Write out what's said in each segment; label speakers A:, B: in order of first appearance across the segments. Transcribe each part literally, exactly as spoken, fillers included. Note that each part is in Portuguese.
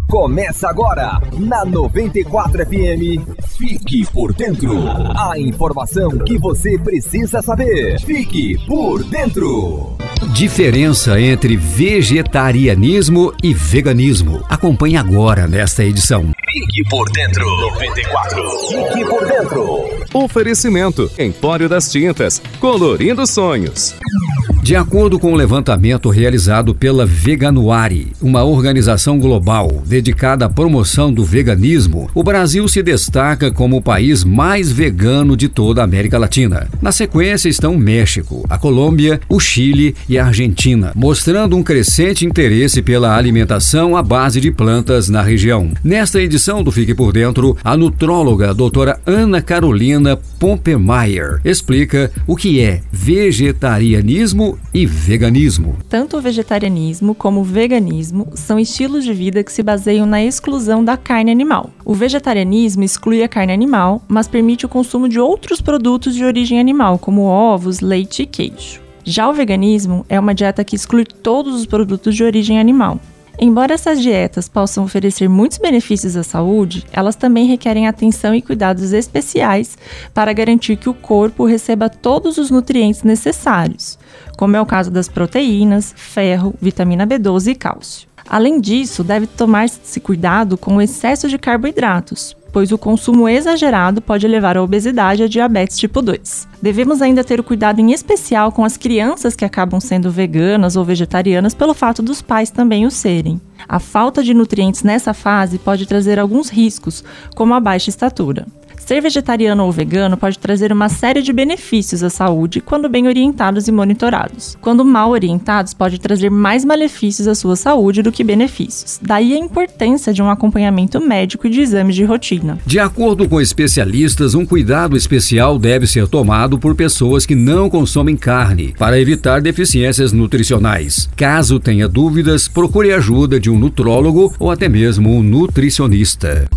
A: Começa agora, na noventa e quatro F M, Fique por Dentro. A informação que você precisa saber. Fique por Dentro.
B: Diferença entre vegetarianismo e veganismo. Acompanhe agora nesta edição.
A: Fique por Dentro. noventa e quatro. Fique por Dentro.
C: Oferecimento: Empório das Tintas, colorindo sonhos.
B: De acordo com o levantamento realizado pela Veganuary, uma organização global dedicada à promoção do veganismo, o Brasil se destaca como o país mais vegano de toda a América Latina. Na sequência estão o México, a Colômbia, o Chile e a Argentina, mostrando um crescente interesse pela alimentação à base de plantas na região. Nesta edição do Fique por Dentro, a nutróloga doutora Ana Carolina Pompemeyer explica o que é vegetarianismo e veganismo.
D: Tanto o vegetarianismo como o veganismo são estilos de vida que se baseiam na exclusão da carne animal. O vegetarianismo exclui a carne animal, mas permite o consumo de outros produtos de origem animal, como ovos, leite e queijo. Já o veganismo é uma dieta que exclui todos os produtos de origem animal. Embora essas dietas possam oferecer muitos benefícios à saúde, elas também requerem atenção e cuidados especiais para garantir que o corpo receba todos os nutrientes necessários, como é o caso das proteínas, ferro, vitamina B doze e cálcio. Além disso, deve tomar-se cuidado com o excesso de carboidratos, pois o consumo exagerado pode levar à obesidade e à diabetes tipo dois. Devemos ainda ter o cuidado em especial com as crianças que acabam sendo veganas ou vegetarianas pelo fato dos pais também o serem. A falta de nutrientes nessa fase pode trazer alguns riscos, como a baixa estatura. Ser vegetariano ou vegano pode trazer uma série de benefícios à saúde quando bem orientados e monitorados. Quando mal orientados, pode trazer mais malefícios à sua saúde do que benefícios. Daí a importância de um acompanhamento médico e de exames de rotina.
B: De acordo com especialistas, um cuidado especial deve ser tomado por pessoas que não consomem carne, para evitar deficiências nutricionais. Caso tenha dúvidas, procure a ajuda de um nutrólogo ou até mesmo um nutricionista.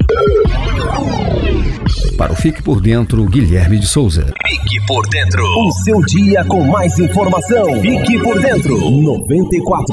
B: Para o Fique por Dentro, Guilherme de Souza.
A: Fique por Dentro. O seu dia com mais informação. Fique por Dentro. noventa e quatro.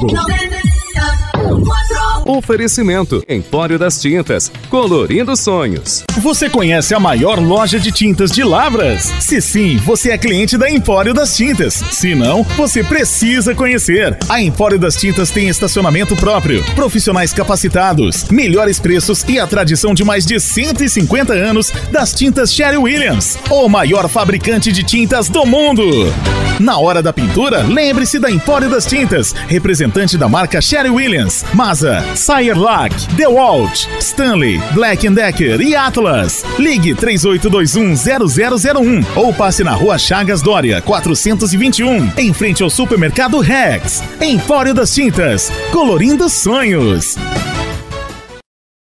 C: Oferecimento: Empório das Tintas, colorindo sonhos.
E: Você conhece a maior loja de tintas de Lavras? Se sim, você é cliente da Empório das Tintas. Se não, você precisa conhecer. A Empório das Tintas tem estacionamento próprio, profissionais capacitados, melhores preços e a tradição de mais de cento e cinquenta anos das tintas Sherwin-Williams, o maior fabricante de tintas do mundo. Na hora da pintura, lembre-se da Empório das Tintas, representante da marca Sherwin-Williams, Masa, Sire Lac, DeWalt, Stanley, Black and Decker e Atlas. Ligue três oito dois um zero zero zero um ou passe na rua Chagas Dória, quatrocentos e vinte e um, em frente ao supermercado Rex. Empório das Tintas, colorindo sonhos.